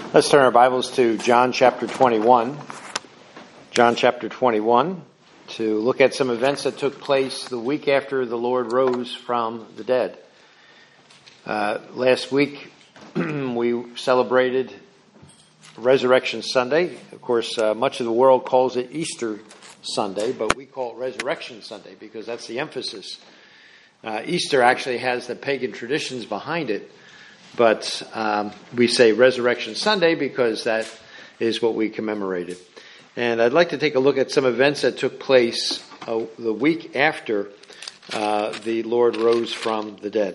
Let's turn our Bibles to John chapter 21. John chapter 21, to look at some events that took place the week after the Lord rose from the dead. Last week, we celebrated Resurrection Sunday. Of course, much of the world calls it Easter Sunday, but we call it Resurrection Sunday because that's the emphasis. Easter actually has the pagan traditions behind it, but we say Resurrection Sunday because that is what we commemorated. And I'd like to take a look at some events that took place the week after the Lord rose from the dead.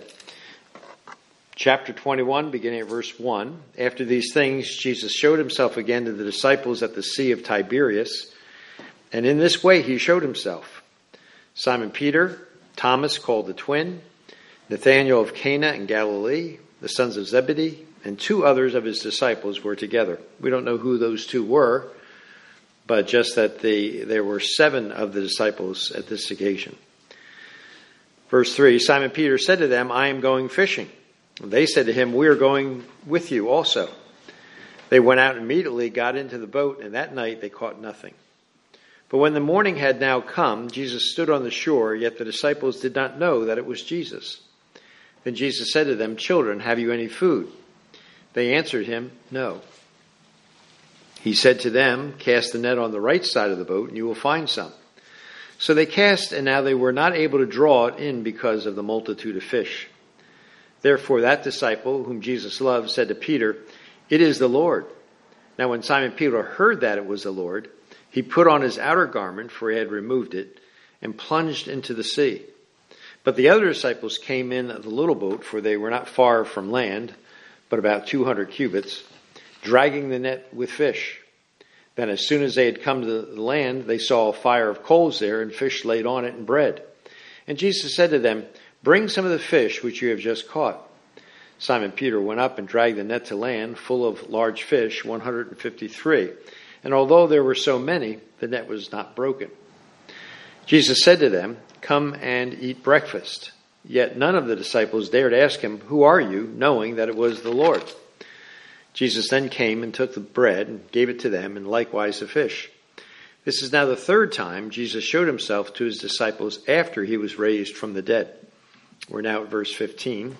Chapter 21, beginning at verse 1. After these things, Jesus showed himself again to the disciples at the Sea of Tiberias, and in this way he showed himself. Simon Peter, Thomas called the twin, Nathanael of Cana in Galilee, the sons of Zebedee, and two others of his disciples were together. We don't know who those two were, but just that there were 7 of the disciples at this occasion. Verse 3, Simon Peter said to them, I am going fishing. They said to him, we are going with you also. They went out and immediately, got into the boat, and that night they caught nothing. But when the morning had now come, Jesus stood on the shore, yet the disciples did not know that it was Jesus. Then Jesus said to them, children, have you any food? They answered him, no. He said to them, cast the net on the right side of the boat, and you will find some. So they cast, and now they were not able to draw it in because of the multitude of fish. Therefore that disciple, whom Jesus loved, said to Peter, it is the Lord. Now when Simon Peter heard that it was the Lord, he put on his outer garment, for he had removed it, and plunged into the sea. But the other disciples came in the little boat, for they were not far from land, but about 200 cubits, dragging the net with fish. Then as soon as they had come to the land, they saw a fire of coals there, and fish laid on it, and bread. And Jesus said to them, bring some of the fish which you have just caught. Simon Peter went up and dragged the net to land, full of large fish, 153. And although there were so many, the net was not broken. Jesus said to them, come and eat breakfast. Yet none of the disciples dared ask him, who are you, knowing that it was the Lord? Jesus then came and took the bread and gave it to them, and likewise the fish. This is now the third time Jesus showed himself to his disciples after he was raised from the dead. We're now at verse 15.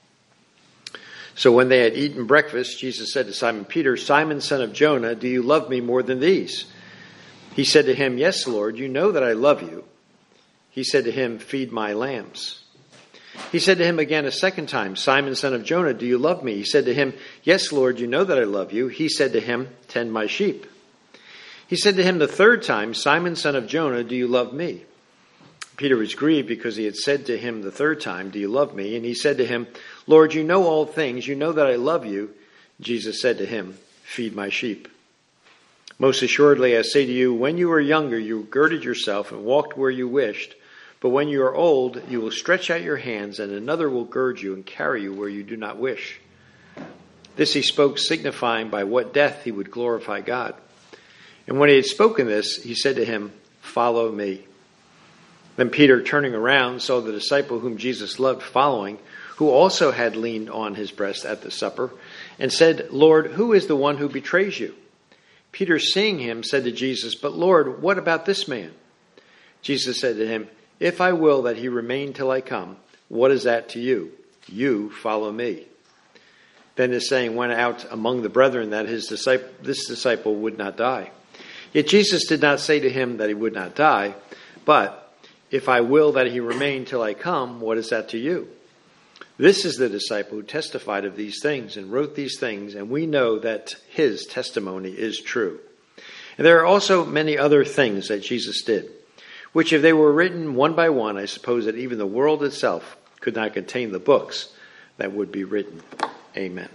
So when they had eaten breakfast, Jesus said to Simon Peter, Simon, son of Jonah, do you love me more than these? He said to him, yes, Lord, you know that I love you. He said to him, feed my lambs. He said to him again a second time, Simon, son of Jonah, do you love me? He said to him, yes, Lord, you know that I love you. He said to him, tend my sheep. He said to him the third time, Simon, son of Jonah, do you love me? Peter was grieved because he had said to him the third time, do you love me? And he said to him, Lord, you know all things. You know that I love you. Jesus said to him, feed my sheep. Most assuredly, I say to you, when you were younger, you girded yourself and walked where you wished. But when you are old, you will stretch out your hands, and another will gird you and carry you where you do not wish. This he spoke, signifying by what death he would glorify God. And when he had spoken this, he said to him, follow me. Then Peter, turning around, saw the disciple whom Jesus loved following, who also had leaned on his breast at the supper, and said, Lord, who is the one who betrays you? Peter, seeing him, said to Jesus, but Lord, what about this man? Jesus said to him, if I will that he remain till I come, what is that to you? You follow me. Then this saying went out among the brethren that this disciple would not die. Yet Jesus did not say to him that he would not die, but if I will that he remain till I come, what is that to you? This is the disciple who testified of these things and wrote these things, and we know that his testimony is true. And there are also many other things that Jesus did, which if they were written one by one, I suppose that even the world itself could not contain the books that would be written. Amen.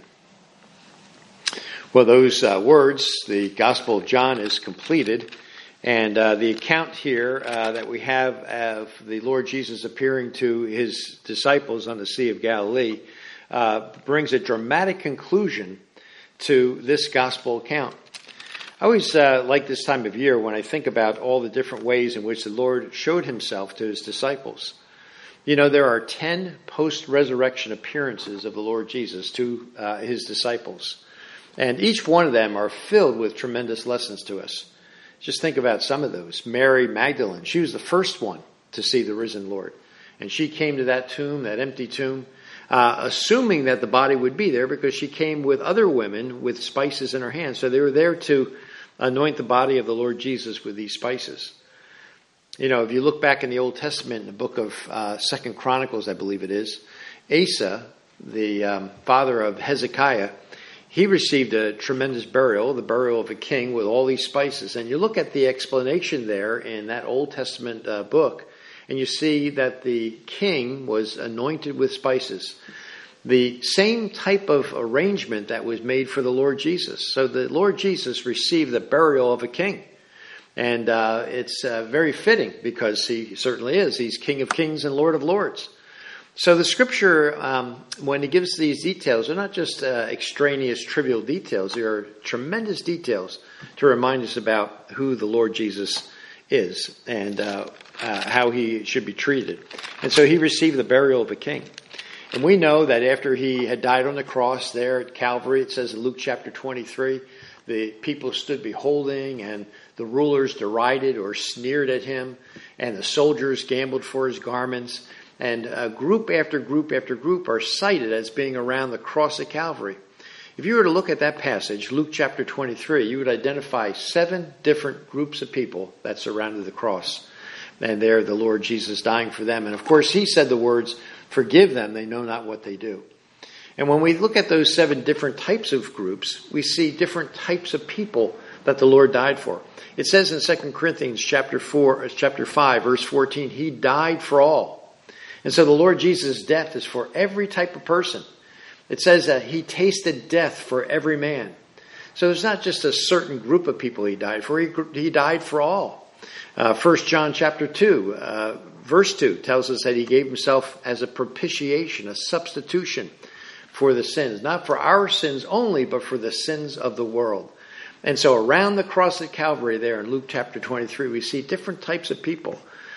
Well, those words, the Gospel of John is completed. And the account here that we have of the Lord Jesus appearing to his disciples on the Sea of Galilee brings a dramatic conclusion to this gospel account. I always like this time of year when I think about all the different ways in which the Lord showed himself to his disciples. You know, there are 10 post-resurrection appearances of the Lord Jesus to his disciples. And each one of them are filled with tremendous lessons to us. Just think about some of those. Mary Magdalene, she was the first one to see the risen Lord. And she came to that tomb, that empty tomb, assuming that the body would be there because she came with other women with spices in her hands. So they were there to anoint the body of the Lord Jesus with these spices. You know, if you look back in the Old Testament, in the book of 2 Chronicles, I believe it is, Asa, the father of Hezekiah, he received a tremendous burial, the burial of a king with all these spices. And you look at the explanation there in that Old Testament book, and you see that the king was anointed with spices. The same type of arrangement that was made for the Lord Jesus. So the Lord Jesus received the burial of a king. And it's very fitting because he certainly is. He's King of Kings and Lord of Lords. So the scripture, when it gives these details, they're not just extraneous, trivial details. They are tremendous details to remind us about who the Lord Jesus is and how he should be treated. And so he received the burial of a king. And we know that after he had died on the cross there at Calvary, it says in Luke chapter 23, the people stood beholding, and the rulers derided or sneered at him, and the soldiers gambled for his garments. And group after group after group are cited as being around the cross of Calvary. If you were to look at that passage, Luke chapter 23, you would identify 7 different groups of people that surrounded the cross. And there the Lord Jesus dying for them. And of course he said the words, "Forgive them, they know not what they do." And when we look at those 7 different types of groups, we see different types of people that the Lord died for. It says in 2 Corinthians chapter 5, verse 14, he died for all. And so the Lord Jesus' death is for every type of person. It says that he tasted death for every man. So it's not just a certain group of people he died for. He died for all. 1 John chapter 2, verse 2 tells us that he gave himself as a propitiation, a substitution for the sins. Not for our sins only, but for the sins of the world. And so around the cross at Calvary there in Luke chapter 23, we see different types of people.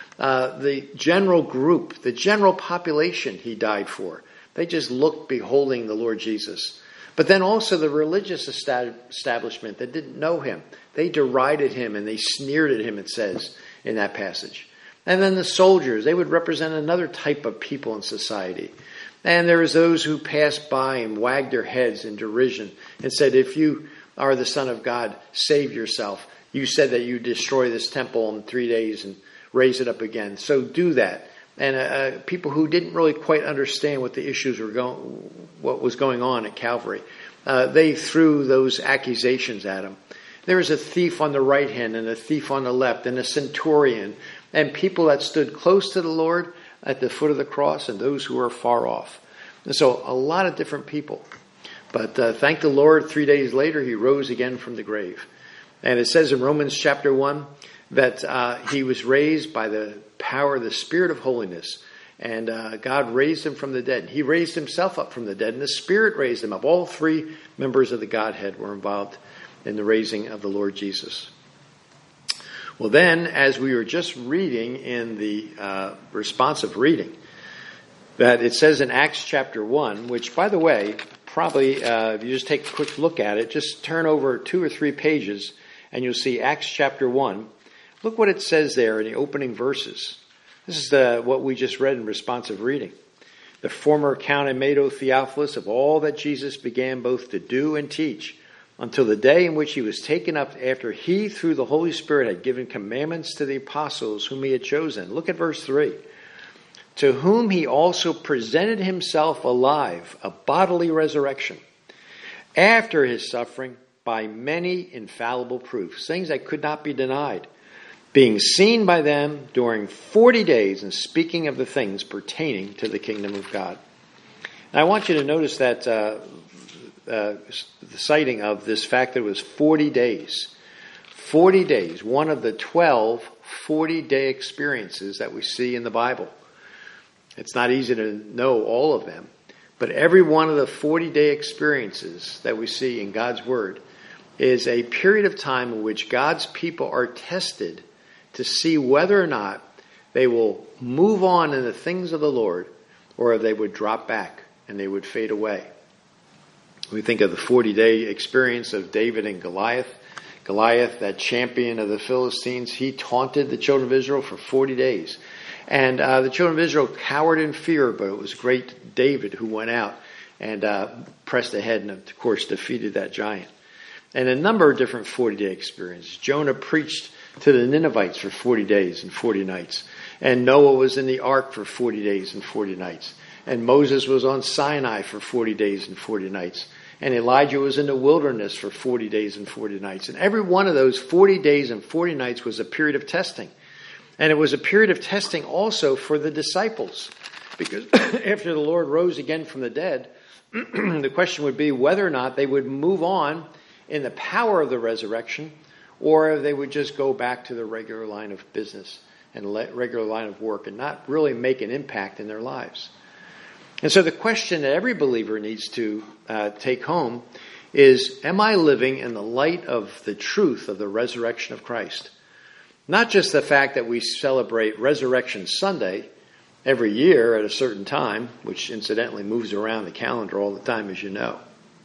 The general group, the general population he died for. They just looked beholding the Lord Jesus. But then also the religious establishment that didn't know him. They derided him and they sneered at him, it says in that passage. And then the soldiers, they would represent another type of people in society. And there was those who passed by and wagged their heads in derision and said, "If you are the Son of God, save yourself. You said that you destroy this temple in 3 days and raise it up again. So do that." And people who didn't really quite understand what the issues were what was going on at Calvary, they threw those accusations at him. There was a thief on the right hand and a thief on the left and a centurion and people that stood close to the Lord at the foot of the cross and those who were far off. And so a lot of different people. But thank the Lord, 3 days later he rose again from the grave. And it says in Romans chapter 1 that he was raised by the power of the Spirit of holiness. And God raised him from the dead. He raised himself up from the dead, and the Spirit raised him up. All 3 members of the Godhead were involved in the raising of the Lord Jesus. Well then, as we were just reading in the responsive reading, that it says in Acts chapter 1, which, by the way, probably if you just take a quick look at it, just turn over 2 or 3 pages, and you'll see Acts chapter 1. Look what it says there in the opening verses. This is what we just read in responsive reading. The former account I made, O Theophilus, of all that Jesus began both to do and teach, until the day in which he was taken up, after he, through the Holy Spirit, had given commandments to the apostles whom he had chosen. Look at verse 3. To whom he also presented himself alive, a bodily resurrection, after his suffering, by many infallible proofs, things that could not be denied, being seen by them during 40 days and speaking of the things pertaining to the kingdom of God. Now, I want you to notice that the citing of this fact that it was 40 days. 40 days, one of the 12 40-day experiences that we see in the Bible. It's not easy to know all of them, but every one of the 40-day experiences that we see in God's Word is a period of time in which God's people are tested to see whether or not they will move on in the things of the Lord or if they would drop back and they would fade away. We think of the 40-day experience of David and Goliath. Goliath, that champion of the Philistines, he taunted the children of Israel for 40 days. And the children of Israel cowered in fear, but it was great David who went out and pressed ahead and, of course, defeated that giant. And a number of different 40-day experiences. Jonah preached to the Ninevites for 40 days and 40 nights. And Noah was in the ark for 40 days and 40 nights. And Moses was on Sinai for 40 days and 40 nights. And Elijah was in the wilderness for 40 days and 40 nights. And every one of those 40 days and 40 nights was a period of testing. And it was a period of testing also for the disciples. Because after the Lord rose again from the dead, the question would be whether or not they would move on in the power of the resurrection, or if they would just go back to the regular line of business and regular line of work and not really make an impact in their lives. And so the question that every believer needs to take home is, am I living in the light of the truth of the resurrection of Christ? Not just the fact that we celebrate Resurrection Sunday every year at a certain time, which incidentally moves around the calendar all the time, as you know,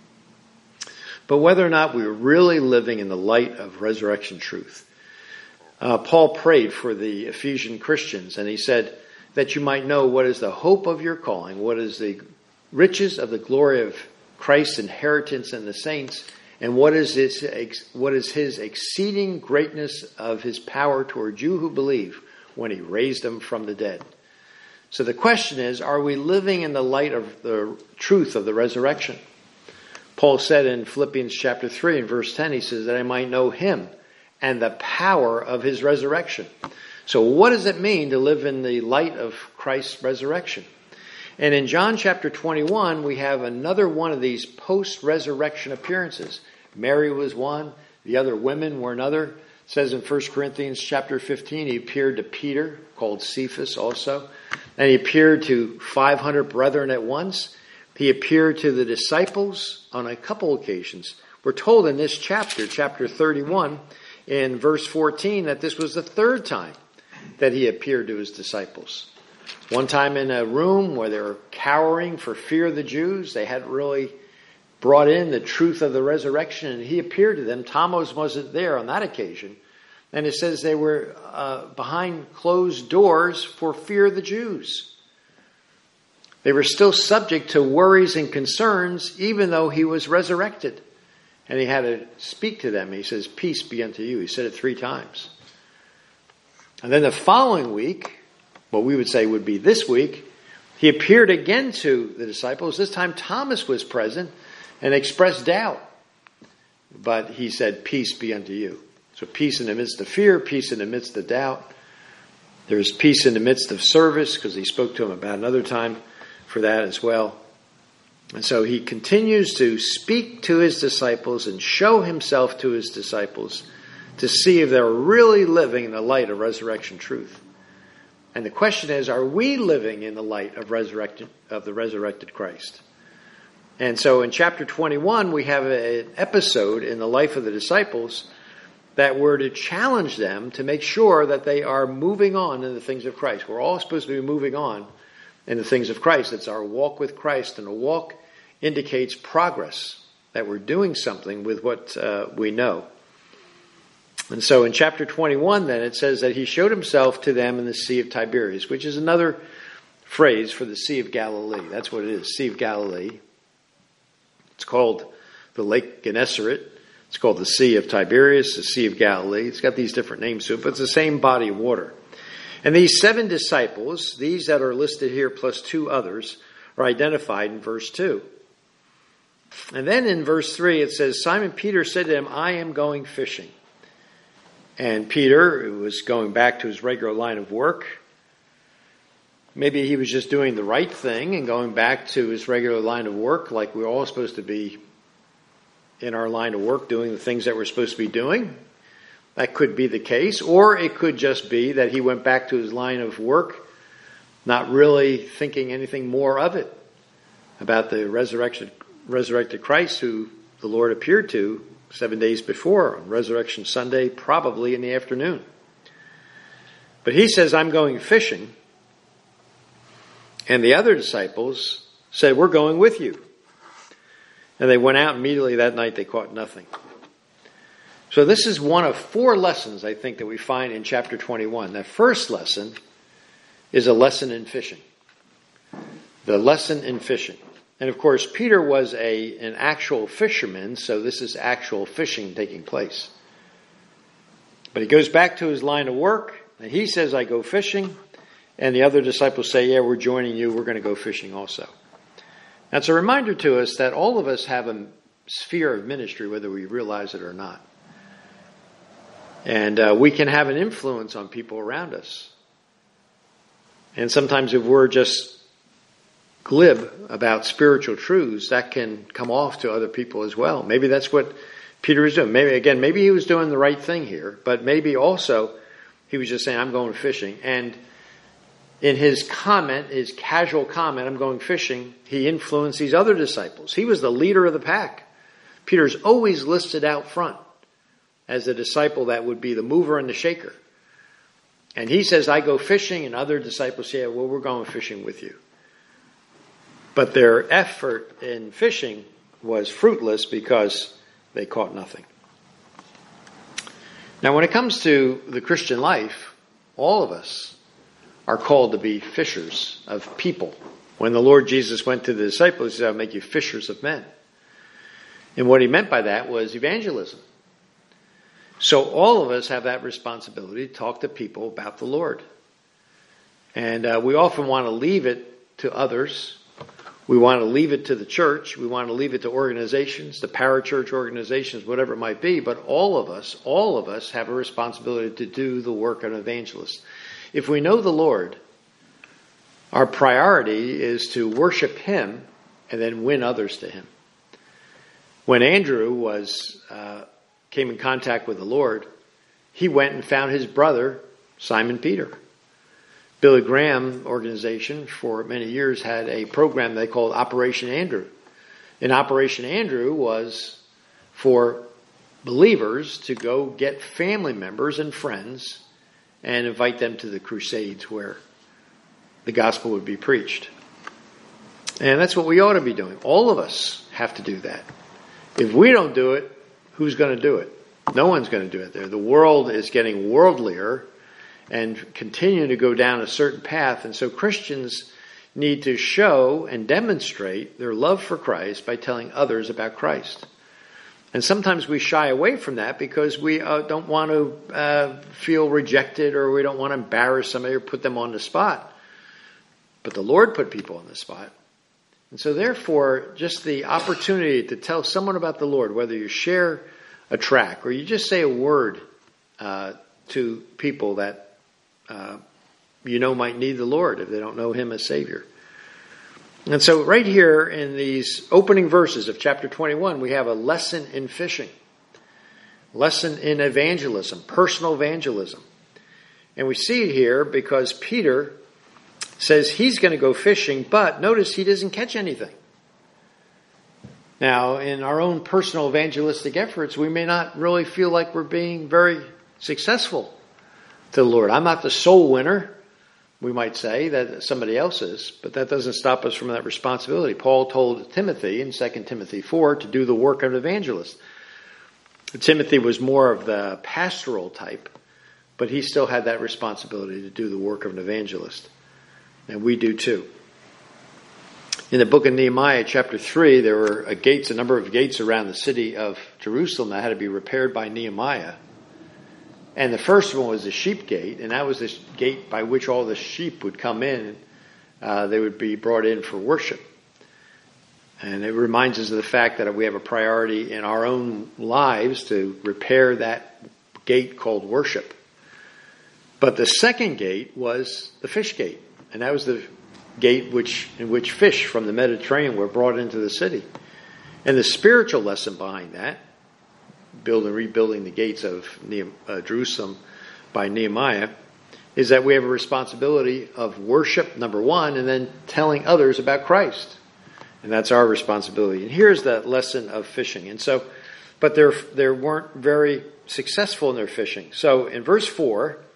but whether or not we're really living in the light of resurrection truth. Paul prayed for the Ephesian Christians, and he said that you might know what is the hope of your calling, what is the riches of the glory of Christ's inheritance in the saints, and what is his exceeding greatness of his power toward you who believe when he raised them from the dead. So the question is, are we living in the light of the truth of the resurrection? Paul said in Philippians chapter 3 and verse 10, he says that I might know him and the power of his resurrection. So what does it mean to live in the light of Christ's resurrection? And in John chapter 21, we have another one of these post-resurrection appearances. Mary was one. The other women were another. It says in 1 Corinthians chapter 15, he appeared to Peter, called Cephas also. And he appeared to 500 brethren at once. He appeared to the disciples on a couple occasions. We're told in this chapter, chapter 31, in verse 14, that this was the third time that he appeared to his disciples. One time in a room where they were cowering for fear of the Jews. They hadn't really brought in the truth of the resurrection, and he appeared to them. Thomas wasn't there on that occasion. And it says they were behind closed doors for fear of the Jews. They were still subject to worries and concerns, even though he was resurrected. And he had to speak to them. He says, peace be unto you. He said it 3 times. And then the following week, what we would say would be this week, he appeared again to the disciples. This time Thomas was present and expressed doubt. But he said, peace be unto you. So peace in the midst of fear, peace in the midst of doubt. There's peace in the midst of service, because he spoke to him about another time for that as well. And so he continues to speak to his disciples and show himself to his disciples to see if they're really living in the light of resurrection truth. And the question is, are we living in the light of the resurrected Christ? And so in chapter 21, we have an episode in the life of the disciples that were to challenge them to make sure that they are moving on in the things of Christ. We're all supposed to be moving on in the things of Christ. It's our walk with Christ, and a walk indicates progress, that we're doing something with what we know. And so in chapter 21, then, it says that he showed himself to them in the Sea of Tiberias, which is another phrase for the Sea of Galilee. That's what it is, Sea of Galilee. It's called the Lake Gennesaret. It's called the Sea of Tiberias, the Sea of Galilee. It's got these different names to it, but it's the same body of water. And these 7 disciples, these that are listed here plus 2 others, are identified in verse 2. And then in verse 3 it says, Simon Peter said to him, I am going fishing. And Peter, who was going back to his regular line of work, maybe he was just doing the right thing and going back to his regular line of work, like we're all supposed to be in our line of work doing the things that we're supposed to be doing. That could be the case. Or it could just be that he went back to his line of work, not really thinking anything more of it, about the resurrected Christ who the Lord appeared to 7 days before, on Resurrection Sunday, probably in the afternoon. But he says, I'm going fishing. And the other disciples said, we're going with you. And they went out immediately that night. They caught nothing. So this is one of 4 lessons, I think, that we find in chapter 21. The first lesson is a lesson in fishing. The lesson in fishing. And of course, Peter was an actual fisherman, so this is actual fishing taking place. But he goes back to his line of work, and he says, I go fishing. And the other disciples say, yeah, we're joining you. We're going to go fishing also. That's a reminder to us that all of us have a sphere of ministry, whether we realize it or not. And we can have an influence on people around us. And sometimes if we're just glib about spiritual truths, that can come off to other people as well. Maybe that's what Peter was doing. Maybe he was doing the right thing here, but maybe also he was just saying, I'm going fishing. And in his comment, his casual comment, I'm going fishing, he influenced these other disciples. He was the leader of the pack. Peter's always listed out front as the disciple that would be the mover and the shaker. And he says, I go fishing, and other disciples say, well, we're going fishing with you. But their effort in fishing was fruitless because they caught nothing. Now, when it comes to the Christian life, all of us are called to be fishers of people. When the Lord Jesus went to the disciples, he said, I'll make you fishers of men. And what he meant by that was evangelism. So all of us have that responsibility to talk to people about the Lord. And we often want to leave it to others. We want to leave it to the church. We want to leave it to organizations, the parachurch organizations, whatever it might be. But all of us have a responsibility to do the work of an evangelist. If we know the Lord, our priority is to worship him and then win others to him. When Andrew came in contact with the Lord, he went and found his brother, Simon Peter. Billy Graham organization for many years had a program they called Operation Andrew. And Operation Andrew was for believers to go get family members and friends and invite them to the crusades where the gospel would be preached. And that's what we ought to be doing. All of us have to do that. If we don't do it, who's going to do it? No one's going to do it there. The world is getting worldlier and continue to go down a certain path. And so Christians need to show and demonstrate their love for Christ by telling others about Christ. And sometimes we shy away from that because we don't want to feel rejected, or we don't want to embarrass somebody or put them on the spot. But the Lord put people on the spot. And so therefore, just the opportunity to tell someone about the Lord, whether you share a tract or you just say a word to people that might need the Lord if they don't know him as Savior. And so right here in these opening verses of chapter 21, we have a lesson in fishing, lesson in evangelism, personal evangelism. And we see it here because Peter says he's going to go fishing, but notice he doesn't catch anything. Now, in our own personal evangelistic efforts, we may not really feel like we're being very successful to the Lord. I'm not the soul winner, we might say, that somebody else is, but that doesn't stop us from that responsibility. Paul told Timothy in 2 Timothy 4 to do the work of an evangelist. Timothy was more of the pastoral type, but he still had that responsibility to do the work of an evangelist. And we do too. In the book of Nehemiah, chapter 3, there were a number of gates around the city of Jerusalem that had to be repaired by Nehemiah. And the first one was the sheep gate, and that was the gate by which all the sheep would come in. They would be brought in for worship. And it reminds us of the fact that we have a priority in our own lives to repair that gate called worship. But the second gate was the fish gate, and that was the gate in which fish from the Mediterranean were brought into the city. And the spiritual lesson behind that, rebuilding the gates of Jerusalem by Nehemiah, is that we have a responsibility of worship, number one, and then telling others about Christ. And that's our responsibility. And here's the lesson of fishing. And so, but they weren't very successful in their fishing. So in verse 4,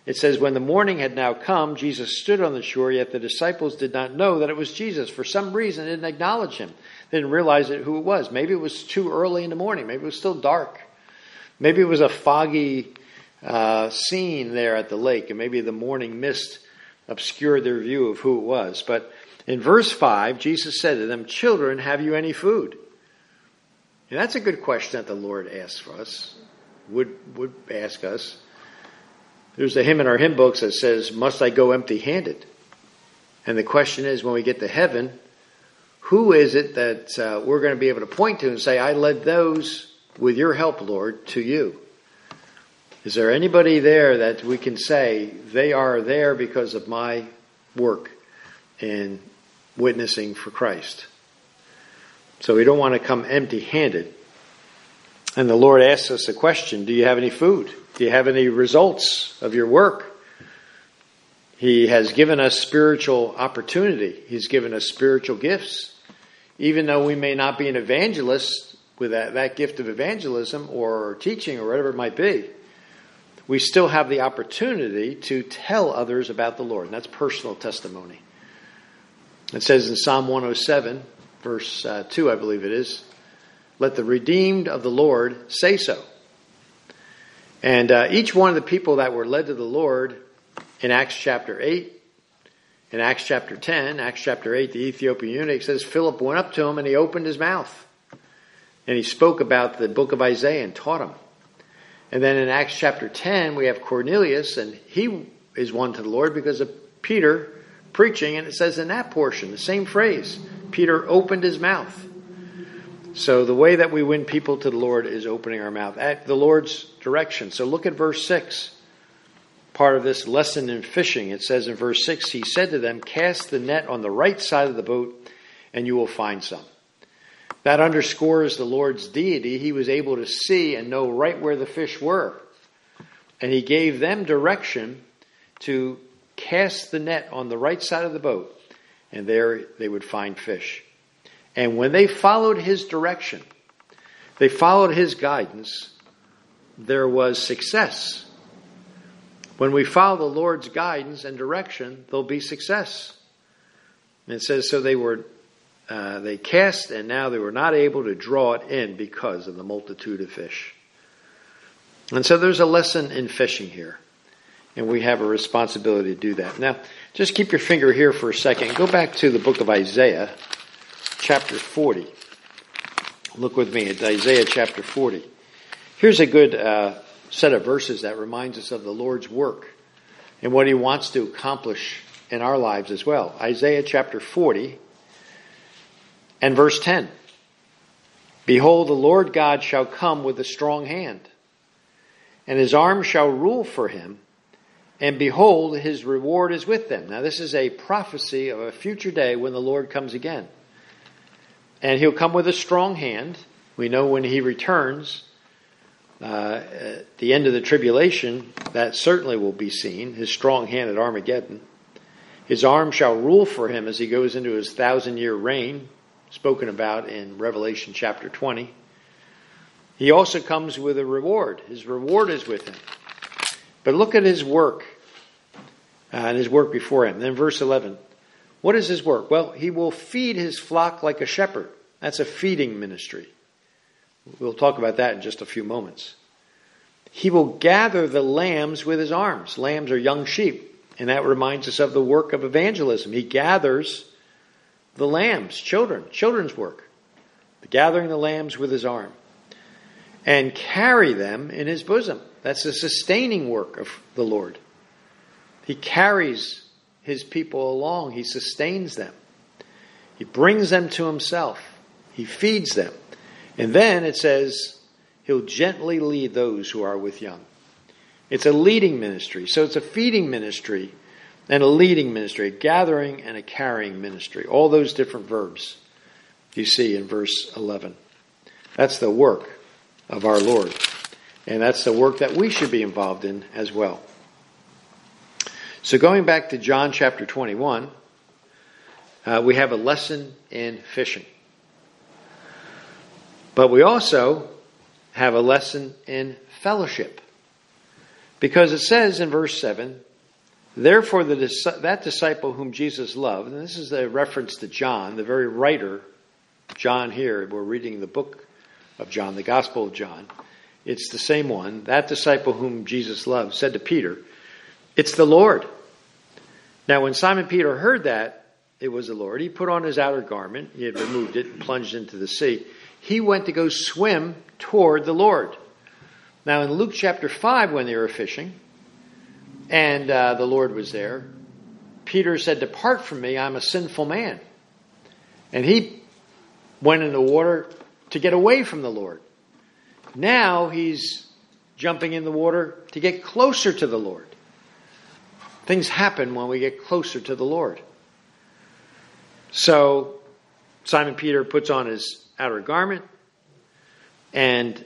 It says, when the morning had now come, Jesus stood on the shore, yet the disciples did not know that it was Jesus. For some reason, they didn't acknowledge him. They didn't realize who it was. Maybe it was too early in the morning. Maybe it was still dark. Maybe it was a foggy scene there at the lake, and maybe the morning mist obscured their view of who it was. But in verse 5, Jesus said to them, children, have you any food? And that's a good question that the Lord asks for us, would ask us. There's a hymn in our hymn books that says, must I go empty-handed? And the question is, when we get to heaven, who is it that we're going to be able to point to and say, I led those with your help, Lord, to you? Is there anybody there that we can say, they are there because of my work in witnessing for Christ? So we don't want to come empty-handed. And the Lord asks us a question, do you have any food? Do you have any results of your work? He has given us spiritual opportunity. He's given us spiritual gifts. Even though we may not be an evangelist with that gift of evangelism or teaching or whatever it might be, we still have the opportunity to tell others about the Lord. And that's personal testimony. It says in Psalm 107, verse 2, I believe it is, let the redeemed of the Lord say so. And each one of the people that were led to the Lord in Acts chapter 8, in Acts chapter 10, Acts chapter 8, the Ethiopian eunuch says, Philip went up to him and he opened his mouth. And he spoke about the book of Isaiah and taught him. And then in Acts chapter 10, we have Cornelius, and he is won to the Lord because of Peter preaching. And it says in that portion, the same phrase, Peter opened his mouth. So the way that we win people to the Lord is opening our mouth at the Lord's direction. So look at verse 6. Part of this lesson in fishing. It says in verse 6, he said to them, cast the net on the right side of the boat and you will find some. That underscores the Lord's deity. He was able to see and know right where the fish were. And he gave them direction to cast the net on the right side of the boat. And there they would find fish. And when they followed his direction, they followed his guidance, there was success. When we follow the Lord's guidance and direction, there'll be success. And it says, so they cast, and now they were not able to draw it in because of the multitude of fish. And so there's a lesson in fishing here. And we have a responsibility to do that. Now, just keep your finger here for a second. Go back to the book of Isaiah, chapter 40. Look with me at Isaiah chapter 40. Here's a good set of verses that reminds us of the Lord's work and what he wants to accomplish in our lives as well. Isaiah chapter 40 and verse 10. Behold, the Lord God shall come with a strong hand, and his arm shall rule for him, and behold, his reward is with them. Now this is a prophecy of a future day when the Lord comes again. And he'll come with a strong hand. We know when he returns, at the end of the tribulation, that certainly will be seen, his strong hand at Armageddon. His arm shall rule for him as he goes into his 1,000-year reign, spoken about in Revelation chapter 20. He also comes with a reward. His reward is with him. But look at his work and his work before him. Then verse 11. What is his work? Well, he will feed his flock like a shepherd. That's a feeding ministry. We'll talk about that in just a few moments. He will gather the lambs with his arms. Lambs are young sheep. And that reminds us of the work of evangelism. He gathers the lambs, children's work. Gathering the lambs with his arm. And carry them in his bosom. That's the sustaining work of the Lord. He carries his people along. He sustains them. He brings them to himself. He feeds them. And then it says, he'll gently lead those who are with young. It's a leading ministry. So it's a feeding ministry and a leading ministry, a gathering and a carrying ministry. All those different verbs you see in verse 11. That's the work of our Lord. And that's the work that we should be involved in as well. So going back to John chapter 21, we have a lesson in fishing. But we also have a lesson in fellowship. Because it says in verse 7, therefore that disciple whom Jesus loved, and this is a reference to John, the very writer, John here, we're reading the book of John, the Gospel of John. It's the same one. That disciple whom Jesus loved said to Peter, it's the Lord. Now when Simon Peter heard that it was the Lord, he put on his outer garment, he had removed it and plunged into the sea. He went to go swim toward the Lord. Now in Luke chapter 5, when they were fishing, and the Lord was there, Peter said, depart from me, I'm a sinful man. And he went in the water to get away from the Lord. Now he's jumping in the water to get closer to the Lord. Things happen when we get closer to the Lord. So Simon Peter puts on his outer garment and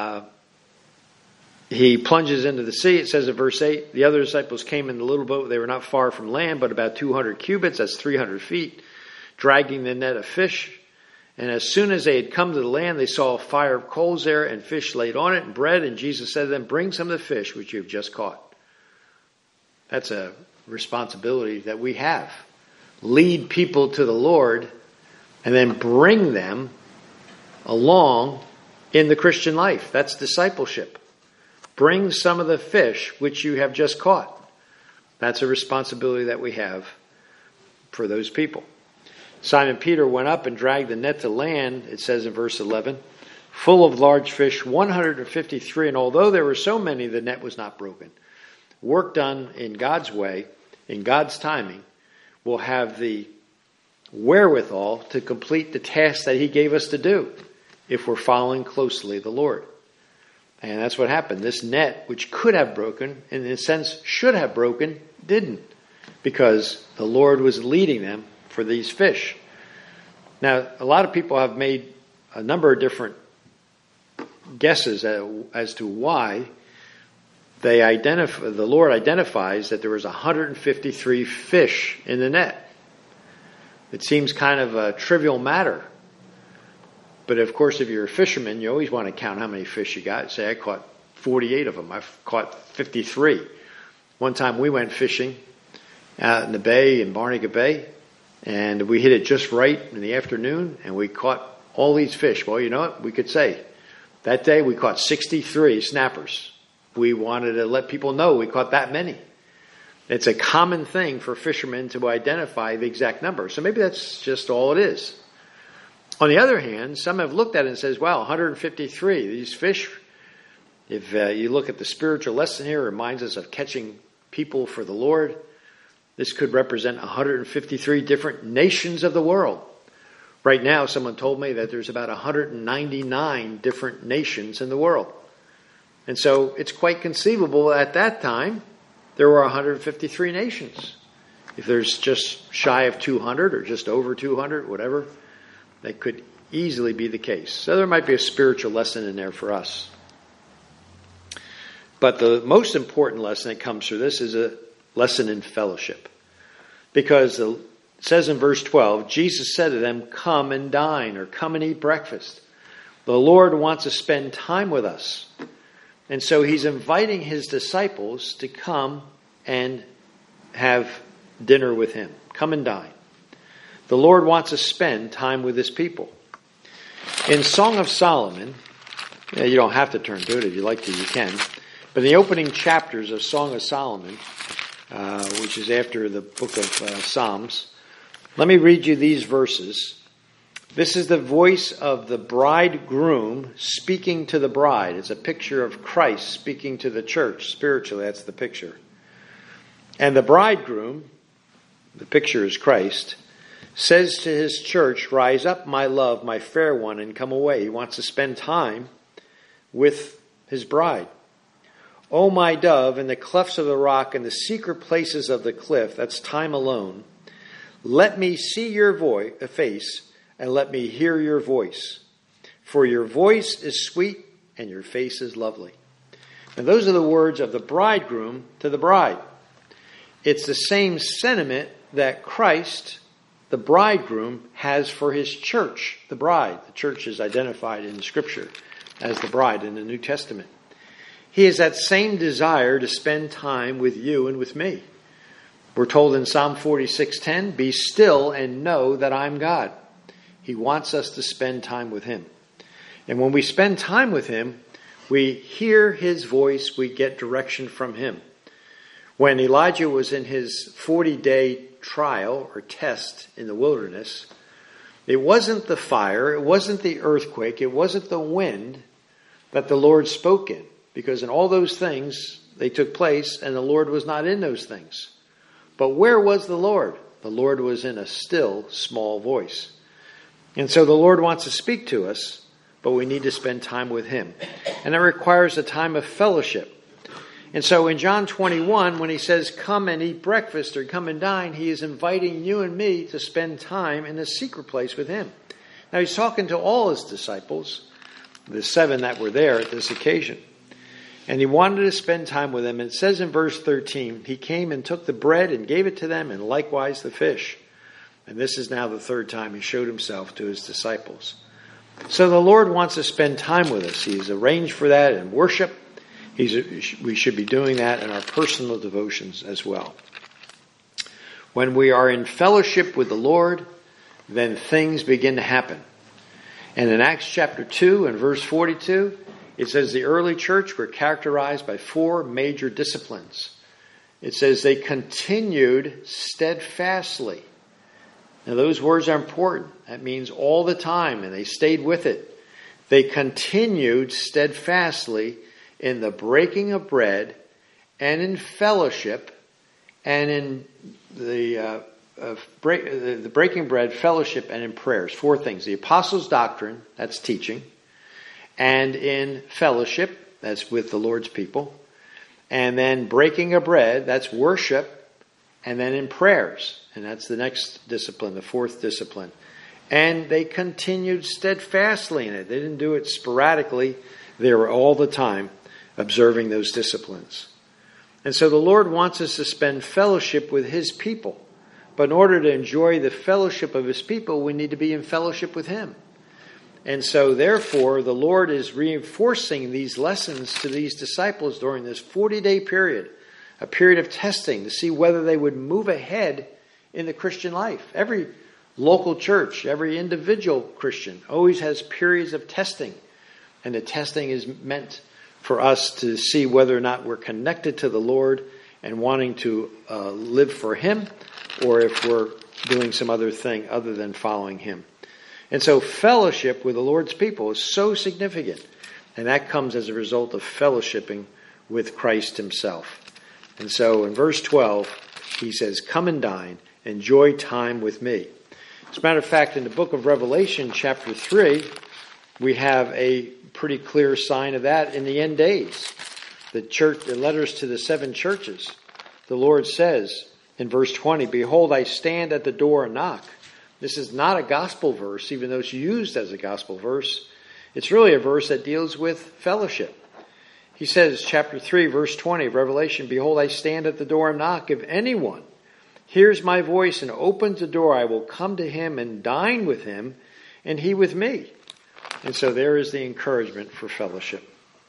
he plunges into the sea. It says in verse 8, the other disciples came in the little boat. They were not far from land, but about 200 cubits, that's 300 feet, dragging the net of fish. And as soon as they had come to the land, they saw a fire of coals there and fish laid on it and bread. And Jesus said to them, bring some of the fish which you have just caught. That's a responsibility that we have. Lead people to the Lord and then bring them along in the Christian life. That's discipleship. Bring some of the fish which you have just caught. That's a responsibility that we have for those people. Simon Peter went up and dragged the net to land, it says in verse 11, full of large fish, 153. And although there were so many, the net was not broken. Work done in God's way, in God's timing, will have the wherewithal to complete the task that he gave us to do if we're following closely the Lord. And that's what happened. This net, which could have broken, in a sense should have broken, didn't. Because the Lord was leading them for these fish. Now, a lot of people have made a number of different guesses as to why the Lord identifies that there was 153 fish in the net. It seems kind of a trivial matter. But of course, if you're a fisherman, you always want to count how many fish you got. Say, I caught 48 of them. I've caught 53. One time we went fishing out in the bay, in Barnegat Bay, and we hit it just right in the afternoon, and we caught all these fish. Well, you know what? We could say that day we caught 63 snappers. We wanted to let people know we caught that many. It's a common thing for fishermen to identify the exact number. So maybe that's just all it is. On the other hand, some have looked at it and says, wow, 153, these fish, if you look at the spiritual lesson here, it reminds us of catching people for the Lord. This could represent 153 different nations of the world. Right now, someone told me that there's about 199 different nations in the world. And so it's quite conceivable at that time there were 153 nations. If there's just shy of 200 or just over 200, whatever, that could easily be the case. So there might be a spiritual lesson in there for us. But the most important lesson that comes through this is a lesson in fellowship. Because it says in verse 12, Jesus said to them, come and dine, or come and eat breakfast. The Lord wants to spend time with us. And so he's inviting his disciples to come and have dinner with him. Come and dine. The Lord wants to spend time with his people. In Song of Solomon, you don't have to turn to it. If you like to, you can. But in the opening chapters of Song of Solomon, which is after the book of Psalms, let me read you these verses. This is the voice of the bridegroom speaking to the bride. It's a picture of Christ speaking to the church. Spiritually, that's the picture. And the bridegroom, the picture is Christ, says to his church, rise up, my love, my fair one, and come away. He wants to spend time with his bride. O my dove, in the clefts of the rock and the secret places of the cliff, that's time alone, let me see your face, and let me hear your voice. For your voice is sweet, and your face is lovely. And those are the words of the bridegroom to the bride. It's the same sentiment that Christ, the bridegroom, has for his church, the bride. The church is identified in Scripture as the bride in the New Testament. He has that same desire to spend time with you and with me. We're told in Psalm 46:10, be still and know that I'm God. He wants us to spend time with him. And when we spend time with him, we hear his voice, we get direction from him. When Elijah was in his 40-day trial or test in the wilderness, it wasn't the fire, it wasn't the earthquake, it wasn't the wind that the Lord spoke in. Because in all those things, they took place, and the Lord was not in those things. But where was the Lord? The Lord was in a still, small voice. And so the Lord wants to speak to us, but we need to spend time with him. And that requires a time of fellowship. And so in John 21, when he says, come and eat breakfast or come and dine, he is inviting you and me to spend time in a secret place with him. Now he's talking to all his disciples, the 7 that were there at this occasion. And he wanted to spend time with them. And it says in verse 13, he came and took the bread and gave it to them, and likewise the fish. And this is now the 3rd time he showed himself to his disciples. So the Lord wants to spend time with us. He's arranged for that in worship. We should be doing that in our personal devotions as well. When we are in fellowship with the Lord, then things begin to happen. And in Acts chapter 2 and verse 42, it says the early church were characterized by 4 major disciplines. It says they continued steadfastly. Now those words are important. That means all the time, and they stayed with it. They continued steadfastly in the breaking of bread and in fellowship and in the breaking bread, fellowship, and in prayers. 4 things. The apostles' doctrine, that's teaching. And in fellowship, that's with the Lord's people. And then breaking of bread, that's worship. And then in prayers, and that's the next discipline, the 4th discipline. And they continued steadfastly in it. They didn't do it sporadically. They were all the time observing those disciplines. And so the Lord wants us to spend fellowship with his people. But in order to enjoy the fellowship of his people, we need to be in fellowship with him. And so, therefore, the Lord is reinforcing these lessons to these disciples during this 40-day period, a period of testing to see whether they would move ahead in the Christian life. Every local church, every individual Christian always has periods of testing. And the testing is meant for us to see whether or not we're connected to the Lord and wanting to live for him, or if we're doing some other thing other than following him. And so fellowship with the Lord's people is so significant. And that comes as a result of fellowshipping with Christ himself. And so in verse 12, he says, come and dine, enjoy time with me. As a matter of fact, in the book of Revelation, chapter 3, we have a pretty clear sign of that in the end days. The letters to the 7 churches. The Lord says in verse 20, behold, I stand at the door and knock. This is not a gospel verse, even though it's used as a gospel verse. It's really a verse that deals with fellowship. He says, chapter 3, verse 20 of Revelation, behold, I stand at the door and knock. If anyone hears my voice and opens the door, I will come to him and dine with him, and he with me. And so there is the encouragement for fellowship.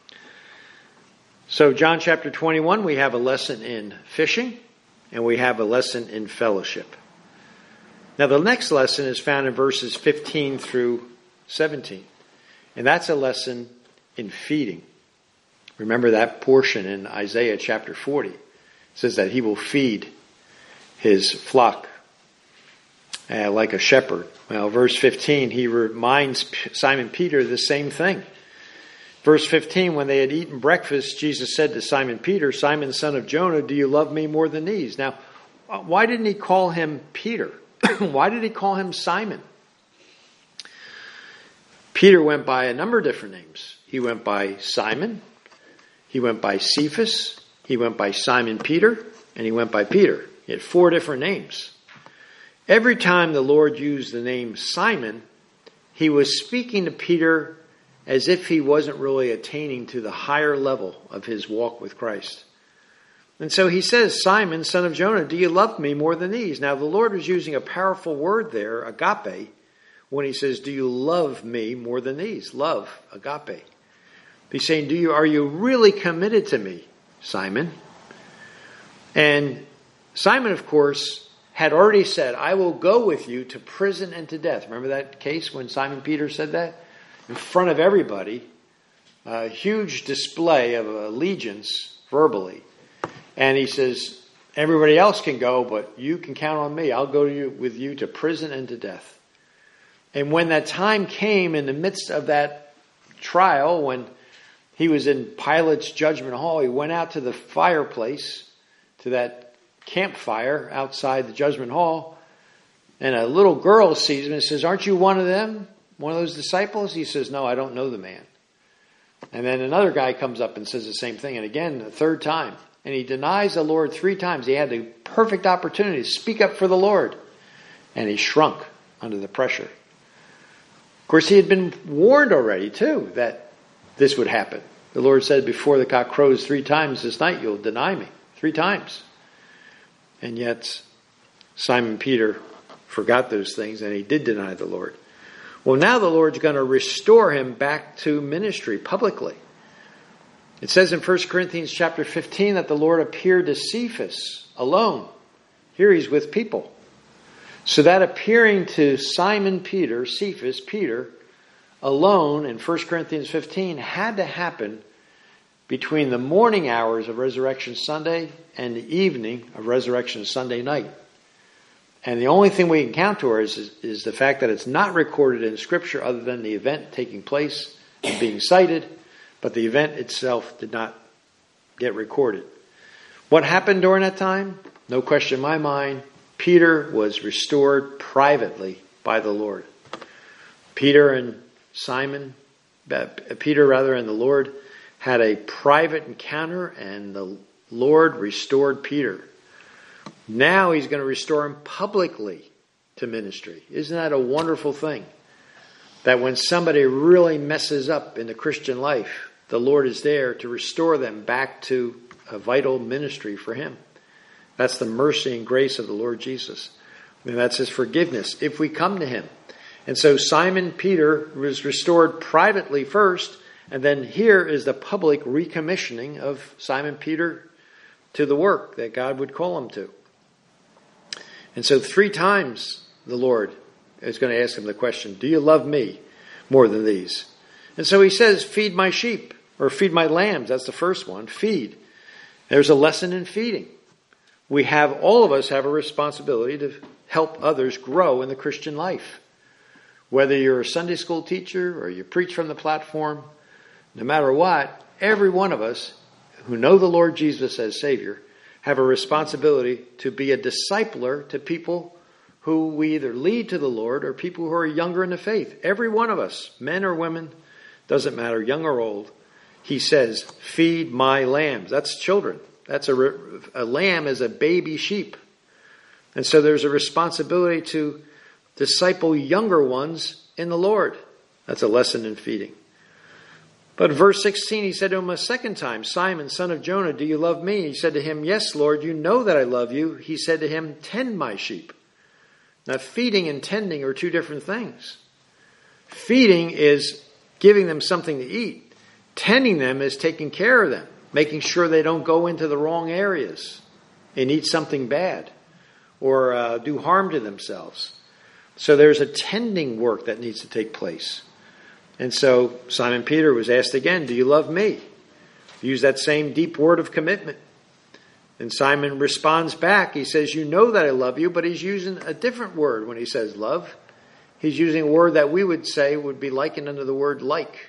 So John chapter 21, we have a lesson in fishing, and we have a lesson in fellowship. Now the next lesson is found in verses 15 through 17. And that's a lesson in feeding. Remember that portion in Isaiah chapter 40. It says that he will feed his flock like a shepherd. Well, verse 15, he reminds Simon Peter the same thing. Verse 15, when they had eaten breakfast, Jesus said to Simon Peter, Simon, son of Jonah, do you love me more than these? Now, why didn't he call him Peter? Why did he call him Simon? Peter went by a number of different names. He went by Simon, he went by Cephas, he went by Simon Peter, and he went by Peter. He had 4 different names. Every time the Lord used the name Simon, he was speaking to Peter as if he wasn't really attaining to the higher level of his walk with Christ. And so he says, Simon, son of Jonah, do you love me more than these? Now the Lord was using a powerful word there, agape, when he says, do you love me more than these? Love, agape. He's saying, are you really committed to me, Simon? And Simon, of course, had already said, I will go with you to prison and to death. Remember that case when Simon Peter said that? In front of everybody, a huge display of allegiance verbally. And he says, everybody else can go, but you can count on me. I'll go with you to prison and to death. And when that time came in the midst of that trial, when he was in Pilate's judgment hall, he went out to the fireplace, to that campfire outside the judgment hall, and a little girl sees him and says, aren't you one of them? One of those disciples? He says, no, I don't know the man. And then another guy comes up and says the same thing, and again, the third time. And he denies the Lord 3 times. He had the perfect opportunity to speak up for the Lord. And he shrunk under the pressure. Of course, he had been warned already, too, that this would happen. The Lord said, before the cock crows 3 times this night, you'll deny me 3 times. And yet, Simon Peter forgot those things, and he did deny the Lord. Well, now the Lord's going to restore him back to ministry publicly. It says in 1 Corinthians chapter 15 that the Lord appeared to Cephas alone. Here he's with people. So that appearing to Simon Peter, Cephas, Peter, alone in 1 Corinthians 15 had to happen between the morning hours of Resurrection Sunday and the evening of Resurrection Sunday night. And the only thing we can count towards is the fact that it's not recorded in Scripture other than the event taking place and being cited, but the event itself did not get recorded. What happened during that time? No question in my mind. Peter was restored privately by the Lord. Peter and the Lord had a private encounter, and the Lord restored Peter. Now he's going to restore him publicly to ministry. Isn't that a wonderful thing? That when somebody really messes up in the Christian life, the Lord is there to restore them back to a vital ministry for him. That's the mercy and grace of the Lord Jesus. And that's his forgiveness if we come to him. And so Simon Peter was restored privately first, and then here is the public recommissioning of Simon Peter to the work that God would call him to. And so 3 times the Lord is going to ask him the question, do you love me more than these? And so he says, feed my sheep, or feed my lambs. That's the first one, feed. There's a lesson in feeding. All of us have a responsibility to help others grow in the Christian life. Whether you're a Sunday school teacher or you preach from the platform, no matter what, every one of us who know the Lord Jesus as Savior have a responsibility to be a discipler to people who we either lead to the Lord or people who are younger in the faith. Every one of us, men or women, doesn't matter, young or old. He says, feed my lambs. That's children. That's a lamb is a baby sheep. And so there's a responsibility to disciple younger ones in the Lord. That's a lesson in feeding. But verse 16, he said to him a second time, Simon, son of Jonah, do you love me? He said to him, yes, Lord, you know that I love you. He said to him, tend my sheep. Now, feeding and tending are 2 different things. Feeding is giving them something to eat. Tending them is taking care of them, making sure they don't go into the wrong areas and eat something bad or do harm to themselves. So there's a tending work that needs to take place. And so Simon Peter was asked again, do you love me? Use that same deep word of commitment. And Simon responds back. He says, you know that I love you, but he's using a different word when he says love. He's using a word that we would say would be likened under the word like.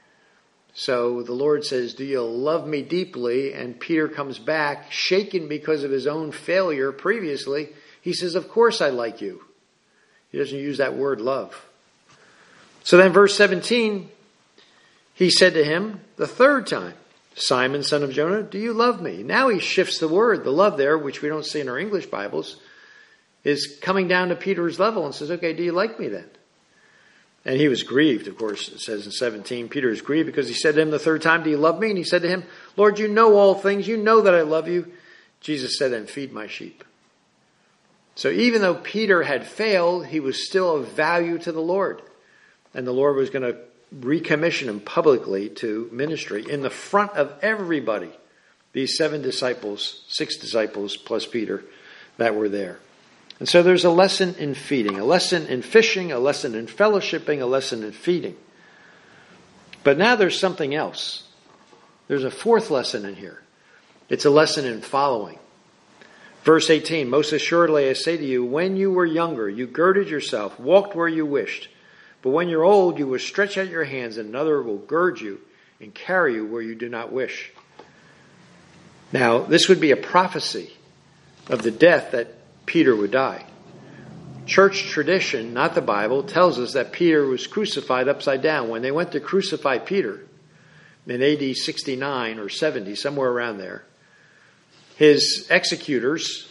So the Lord says, do you love me deeply? And Peter comes back, shaken because of his own failure previously. He says, of course I like you. He doesn't use that word love. So then verse 17, he said to him the third time, Simon, son of Jonah, do you love me? Now he shifts the word. The love there, which we don't see in our English Bibles, is coming down to Peter's level and says, okay, do you like me then? And he was grieved, of course, it says in 17. Peter is grieved because he said to him the third time, do you love me? And he said to him, Lord, you know all things. You know that I love you. Jesus said, then feed my sheep. So even though Peter had failed, he was still of value to the Lord. And the Lord was going to recommissioned him publicly to ministry in the front of everybody. These 7 disciples, 6 disciples plus Peter that were there. And so there's a lesson in feeding, a lesson in fishing, a lesson in fellowshipping, a lesson in feeding. But now there's something else. There's a 4th lesson in here. It's a lesson in following. Verse 18, most assuredly I say to you, when you were younger, you girded yourself, walked where you wished. But when you're old, you will stretch out your hands, and another will gird you and carry you where you do not wish. Now, this would be a prophecy of the death that Peter would die. Church tradition, not the Bible, tells us that Peter was crucified upside down. When they went to crucify Peter in AD 69 or 70, somewhere around there, his executioners,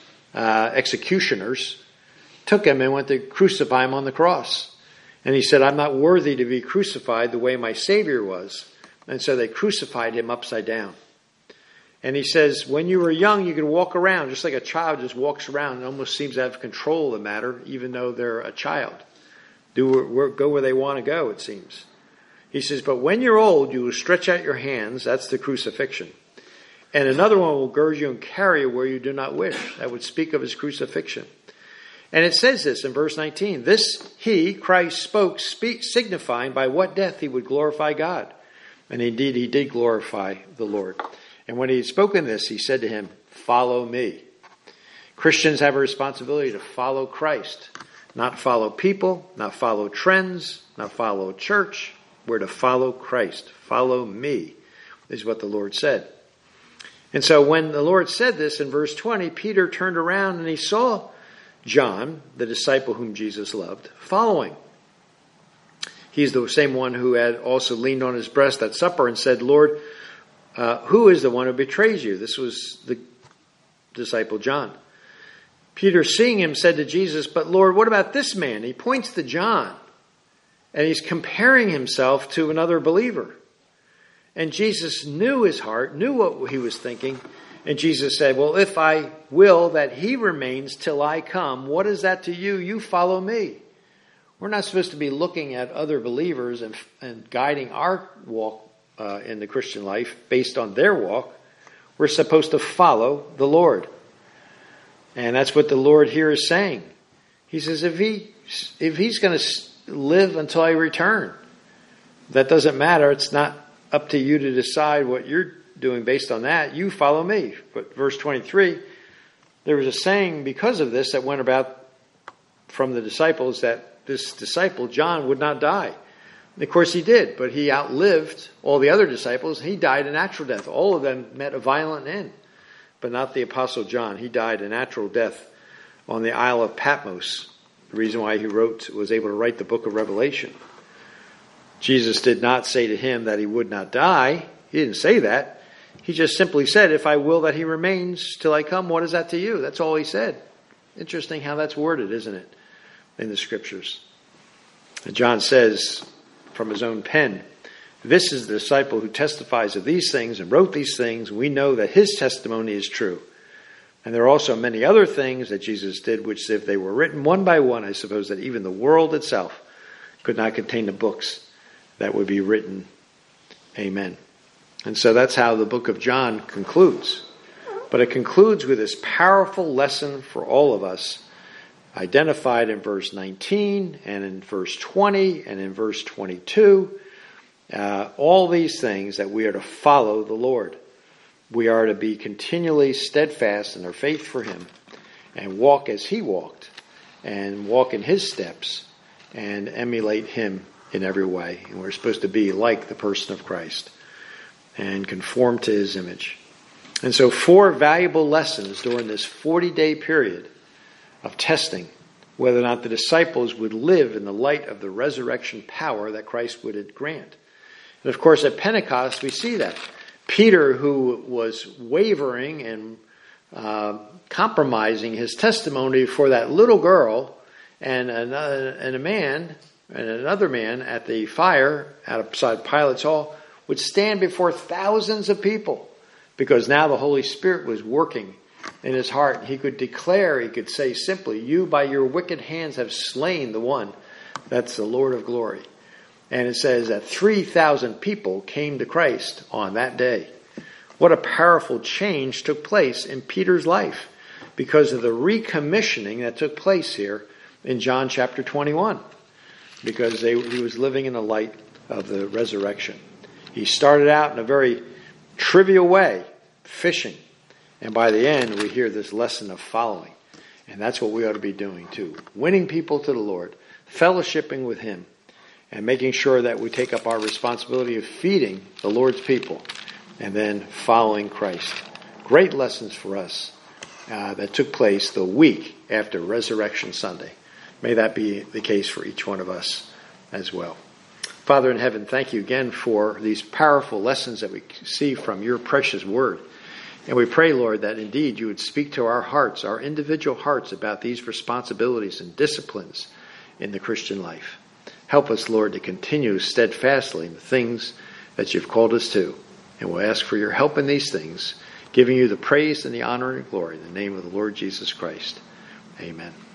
took him and went to crucify him on the cross. And he said, I'm not worthy to be crucified the way my Savior was. And so they crucified him upside down. And he says, when you were young, you could walk around just like a child just walks around and almost seems to have control of the matter, even though they're a child. Go where they want to go, it seems. He says, but when you're old, you will stretch out your hands. That's the crucifixion. And another one will gird you and carry you where you do not wish. That would speak of his crucifixion. And it says this in verse 19. This he, Christ, spoke, signifying by what death he would glorify God. And indeed, he did glorify the Lord. And when he had spoken this, he said to him, follow me. Christians have a responsibility to follow Christ. Not follow people, not follow trends, not follow church. We're to follow Christ. Follow me, is what the Lord said. And so when the Lord said this in verse 20, Peter turned around and he saw John, the disciple whom Jesus loved, following. He's the same one who had also leaned on his breast at supper and said, Lord, who is the one who betrays you? This was the disciple John. Peter, seeing him, said to Jesus, but Lord, what about this man? He points to John, and he's comparing himself to another believer. And Jesus knew his heart, knew what he was thinking. And Jesus said, well, if I will that he remains till I come, what is that to you? You follow me. We're not supposed to be looking at other believers and guiding our walk in the Christian life based on their walk. We're supposed to follow the Lord. And that's what the Lord here is saying. He says, if he's going to live until I return, that doesn't matter. It's not up to you to decide what you're doing based on that. You follow me. But verse 23, there was a saying because of this that went about from the disciples that this disciple, John, would not die. And of course he did, but he outlived all the other disciples. He died a natural death. All of them met a violent end, but not the Apostle John. He died a natural death on the Isle of Patmos. The reason why he was able to write the book of Revelation. Jesus did not say to him that he would not die. He didn't say that. He just simply said, if I will that he remains till I come, what is that to you? That's all he said. Interesting how that's worded, isn't it, in the scriptures? And John says from his own pen, this is the disciple who testifies of these things and wrote these things. We know that his testimony is true. And there are also many other things that Jesus did, which if they were written one by one, I suppose that even the world itself could not contain the books that would be written. Amen. And so that's how the book of John concludes. But it concludes with this powerful lesson for all of us, identified in verse 19 and in verse 20 and in verse 22. All these things that we are to follow the Lord. We are to be continually steadfast in our faith for him and walk as he walked and walk in his steps and emulate him in every way. And we're supposed to be like the person of Christ and conform to his image. And so 4 valuable lessons during this 40-day period of testing whether or not the disciples would live in the light of the resurrection power that Christ would grant. And of course at Pentecost we see that. Peter, who was wavering and compromising his testimony for that little girl and another man at the fire outside Pilate's hall, would stand before thousands of people because now the Holy Spirit was working in his heart. He could declare, he could say simply, you by your wicked hands have slain the one that's the Lord of glory. And it says that 3,000 people came to Christ on that day. What a powerful change took place in Peter's life because of the recommissioning that took place here in John chapter 21. Because he was living in the light of the resurrection. He started out in a very trivial way, fishing. And by the end, we hear this lesson of following. And that's what we ought to be doing too. Winning people to the Lord, fellowshipping with Him, and making sure that we take up our responsibility of feeding the Lord's people, and then following Christ. Great lessons for us that took place the week after Resurrection Sunday. May that be the case for each one of us as well. Father in heaven, thank you again for these powerful lessons that we see from your precious word. And we pray, Lord, that indeed you would speak to our hearts, our individual hearts, about these responsibilities and disciplines in the Christian life. Help us, Lord, to continue steadfastly in the things that you've called us to. And we'll ask for your help in these things, giving you the praise and the honor and glory in the name of the Lord Jesus Christ. Amen.